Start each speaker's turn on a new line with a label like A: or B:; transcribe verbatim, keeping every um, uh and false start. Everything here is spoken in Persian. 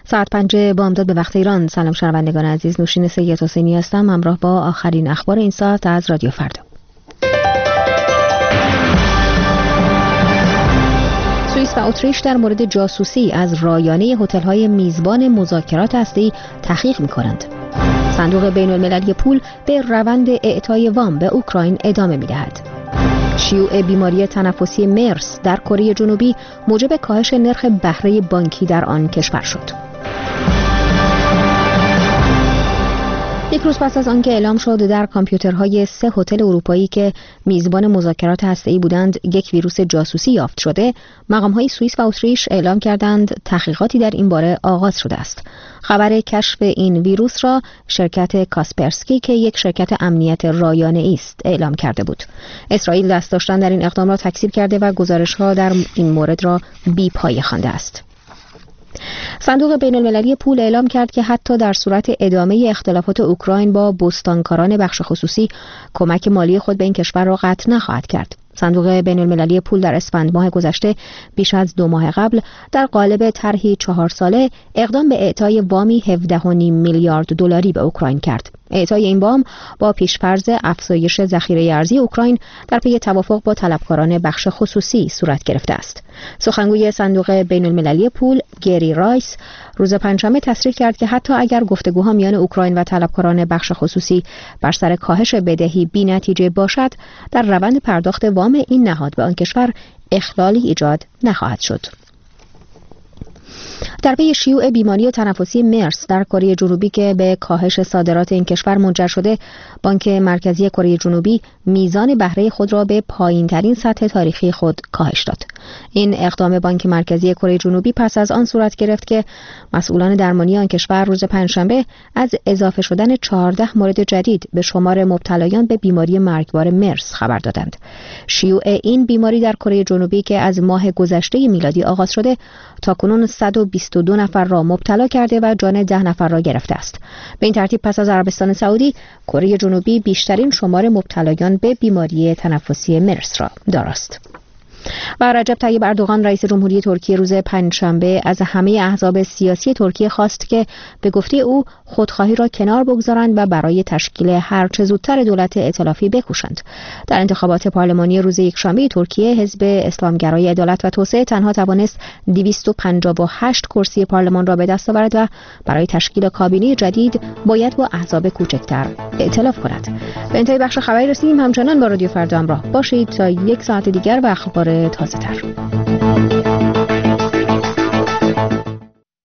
A: ساعت پنج بامداد به وقت ایران. سلام شنوندگان عزیز، نوشین سید حسینی هستم همراه با آخرین اخبار این ساعت از رادیو فردا. سوئیس و اتریش در مورد جاسوسی از رایانه هتل‌های میزبان مذاکرات هسته‌ای تحقیق می‌کنند. صندوق بین‌المللی پول به روند اعطای وام به اوکراین ادامه می‌دهد. شیوع بیماری تنفسی مرس در کره جنوبی موجب کاهش نرخ بهره بانکی در آن کشور شد. یک روز پس از آنکه اعلام شد در کامپیوترهای سه هتل اروپایی که میزبان مذاکرات هسته‌ای بودند یک ویروس جاسوسی یافت شده، مقام‌های سوئیس و اتریش اعلام کردند تحقیقاتی در این باره آغاز شده است. خبر کشف این ویروس را شرکت کاسپرسکی که یک شرکت امنیت رایانه‌ای است اعلام کرده بود. اسرائیل دست داشتن در این اقدام را تکذیب کرده و گزارش‌ها در این مورد را بی‌پایه خوانده است. صندوق بین‌المللی پول اعلام کرد که حتی در صورت ادامه اختلافات اوکراین با بستانکاران بخش خصوصی، کمک مالی خود به این کشور را قطع نخواهد کرد. صندوق بین‌المللی پول در اسفند ماه گذشته بیش از دو ماه قبل در قالب طرحی چهار ساله اقدام به اعطای وامی هفده و نیم میلیارد دلاری به اوکراین کرد. اعطای این وام با پیش‌فرض افزایش ذخیره ارزی اوکراین در پی توافق با طلبکاران بخش خصوصی صورت گرفته است. سخنگوی صندوق بین‌المللی پول گری رایس روز پنجشنبه تصریح کرد که حتی اگر گفتگوها میان اوکراین و طلبکاران بخش خصوصی بر سر کاهش بدهی بی‌نتیجه باشد، در روند پرداخت وام این نهاد به آن کشور اخلالی ایجاد نخواهد شد. در پی شیوع بیماری تنفسی مرس در کره جنوبی که به کاهش صادرات این کشور منجر شده، بانک مرکزی کره جنوبی میزان بهره خود را به پایین‌ترین سطح تاریخی خود کاهش داد. این اقدام بانک مرکزی کره جنوبی پس از آن صورت گرفت که مسئولان درمانی آن کشور روز پنجشنبه از اضافه شدن چهارده مورد جدید به شمار مبتلایان به بیماری مرگبار مرس خبر دادند. شیوع این بیماری در کره جنوبی که از ماه گذشته میلادی آغاز شده، تاکنون صد و بیست و دو نفر را مبتلا کرده و جان ده نفر را گرفته است. به این ترتیب پس از عربستان سعودی، کره جنوبی بیشترین شمار مبتلایان به بیماری تنفسی مرس را دارست. و رجب طیب اردوغان رئیس جمهوری ترکیه روز پنجشنبه از همه احزاب سیاسی ترکیه خواست که به گفته او خودخواهی را کنار بگذارند و برای تشکیل هر چه زودتر دولت ائتلافی بکوشند. در انتخابات پارلمانی روز یکشنبه ترکیه، حزب اسلامگرای عدالت و توسعه تنها توانست دویست و پنجاه و هشت کرسی پارلمان را به دست آورد و برای تشکیل کابینه جدید باید با احزاب کوچکتر ائتلاف کند. به انتهای بخش خبری رسیدیم. همچنان با رادیو فردا همراه باشید تا یک ساعت دیگر و اخبار تازه تر.